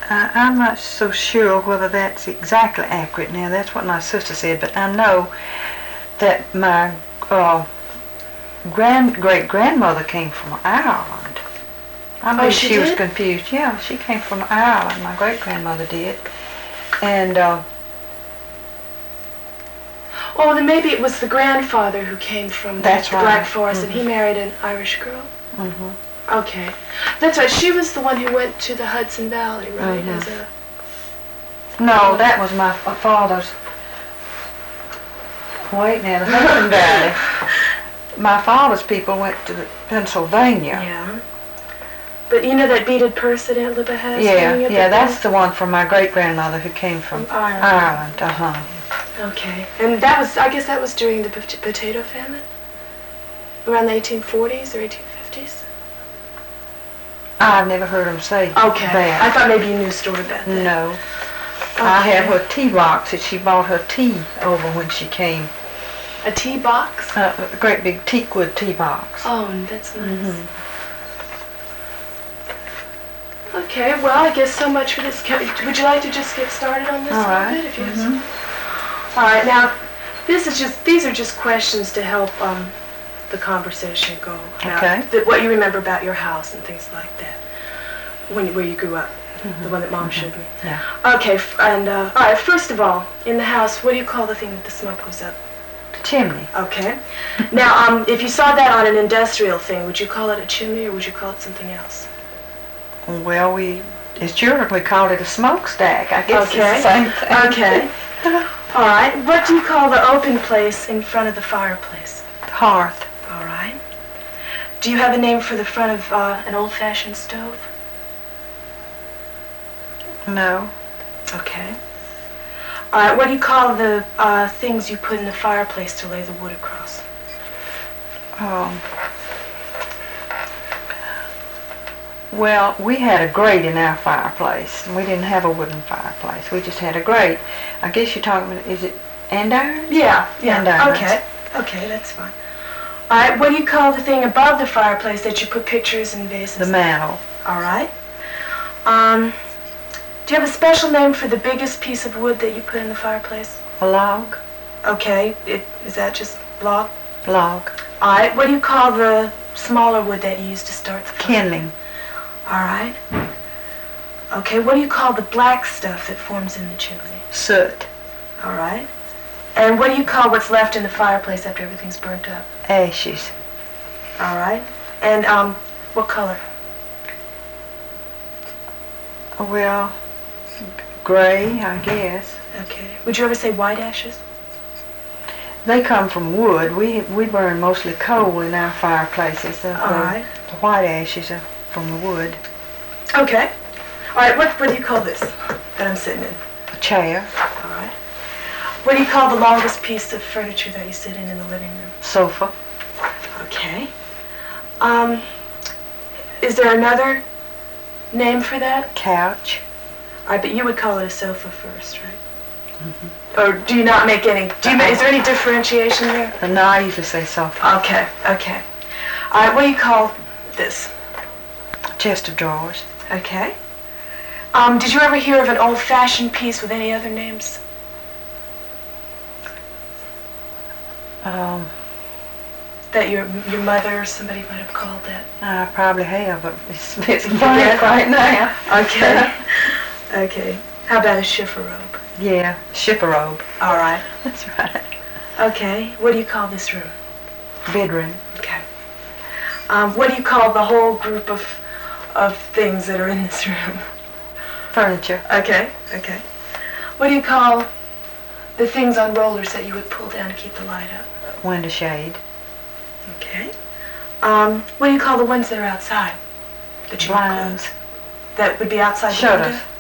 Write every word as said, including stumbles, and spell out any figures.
I, I'm not so sure whether that's exactly accurate now. That's what my sister said, but I know that my uh, grand great grandmother came from Ireland. I believe oh, she, she did? was confused. Yeah, she came from Ireland. My great grandmother did, and. Uh, Oh, then maybe it was the grandfather who came from That's the right. Black Forest, Mm-hmm. and he married an Irish girl. Mm-hmm. Okay, that's right. She was the one who went to the Hudson Valley, right? Mhm. As a No, that was my f- father's. Wait now, the Hudson Valley. My father's people went to Pennsylvania. yeah. But you know that beaded purse that Aunt Libba has? Yeah, hanging up yeah, at that's the the one from my great grandmother who came from, From Ireland. Ireland. Uh huh. Okay, and that was, I guess that was during the pot- potato famine? Around the eighteen forties or eighteen fifties? I've never heard him say Okay, I that. thought maybe you knew a story about that. No. Okay. I had her tea box that she bought her tea over when she came. A tea box? Uh, a great big teakwood tea box. Oh, that's nice. Mhm. Okay, well, I guess so much for this. Can- Would you like to just get started on this All a little right. bit? If you have Mhm. some- All right, now, this is just, these are just questions to help um, the conversation go about Okay. the, what you remember about your house and things like that, when where you grew up, the one that Mom showed me. Yeah. Okay, f- and uh, all right, first of all, in the house, what do you call the thing that the smoke goes up? The chimney. Okay. Now, um, if you saw that on an industrial thing, would you call it a chimney or would you call it something else? Well, we, as children, we called it a smokestack. I guess Okay. it's the same thing. Okay. All right. What do you call the open place in front of the fireplace? Hearth. All right. Do you have a name for the front of uh, an old-fashioned stove? No. Okay. All right. What do you call the uh, things you put in the fireplace to lay the wood across? Um, well, we had a grate in our fireplace. We didn't have a wooden fireplace. We just had a grate. I guess you're talking about, is it andirons? Yeah. Yeah. Andirons. Okay. Okay, that's fine. All right. What do you call the thing above the fireplace that you put pictures and vases? The mantle. All right. Um, do you have a special name for the biggest piece of wood that you put in the fireplace? A log. Okay. It, is that just log? Log. All right. What do you call the smaller wood that you use to start the fire? Kindling. All right. Okay. What do you call the black stuff that forms in the chimney? Soot. All right. And what do you call what's left in the fireplace after everything's burnt up? Ashes. All right. And um, what color? Well, gray, I guess. Okay. Would you ever say white ashes? They come from wood. We we burn mostly coal in our fireplaces. The, All the- right. the white ashes are from the wood. Okay. All right. What what do you call this that I'm sitting in? A chair. All right. What do you call the longest piece of furniture that you sit in in the living room? Sofa. Okay. Um, is there another name for that? Couch. I bet you would call it a sofa first, right? Mm-hmm. Or do you not make any? Do you? ma- Is there any differentiation there? And no, I usually say sofa. Okay. Okay. All right. What do you call this? Chest of drawers. Okay. Um, did you ever hear of an old-fashioned piece with any other names? Um, That your your mother or somebody might have called that? I probably have, but it's, it's blank right now. Okay. Okay. How about a chifforobe? Yeah, shipperobe. All right. That's right. Okay. What do you call this room? Bedroom. Okay. Um, what do you call the whole group of of things that are in this room? Furniture. Okay. Okay. What do you call the things on rollers that you would pull down to keep the light up? Window shade. Okay. Um, what do you call the ones that are outside? That you would Blinds. close? That would be outside the Shutters. window?